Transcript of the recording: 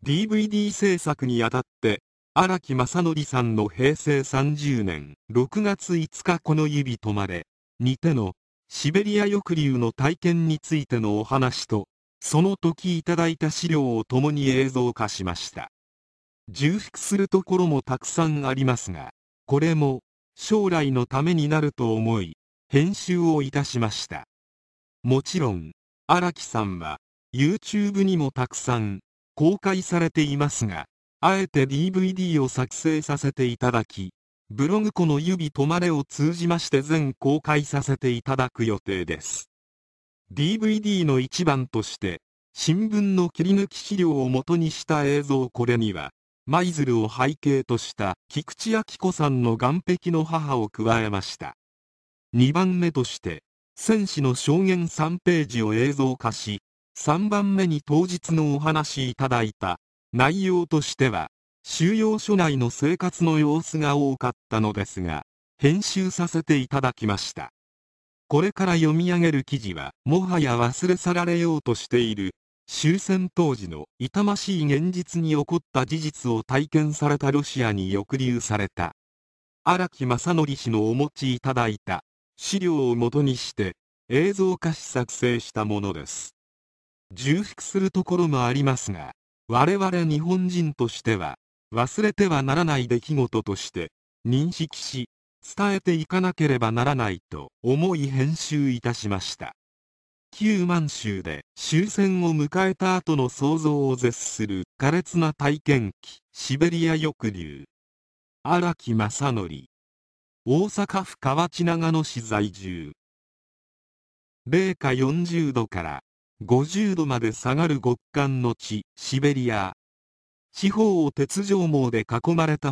DVD 制作にあたって、荒木正則さんの平成30年6月5日この指止まれにてのシベリア抑留の体験についてのお話と、その時いただいた資料を共に映像化しました。重複するところもたくさんありますが、これも将来のためになると思い、編集をいたしました。もちろん、荒木さんは YouTube にもたくさん公開されていますが、あえて DVD を作成させていただき、ブログこの指止まれを通じまして全公開させていただく予定です。DVD の一番として、新聞の切り抜き資料を元にした映像これには、舞鶴を背景とした菊池亜希子さんの岸壁の母を加えました。2番目として、戦士の証言3ページを映像化し、3番目に当日のお話いただいた内容としては、収容所内の生活の様子が多かったのですが、編集させていただきました。これから読み上げる記事は、もはや忘れ去られようとしている、終戦当時の痛ましい現実に起こった事実を体験されたロシアに抑留された荒木正則氏のお持ちいただいた資料をもとにして映像化し作成したものです。重複するところもありますが、我々日本人としては忘れてはならない出来事として認識し伝えていかなければならないと思い編集いたしました。旧満州で終戦を迎えた後の想像を絶する苛烈な体験記シベリア抑留。荒木正則、大阪府河内長野市在住。零下40度から50度まで下がる極寒の地シベリア。四方を鉄条網で囲まれた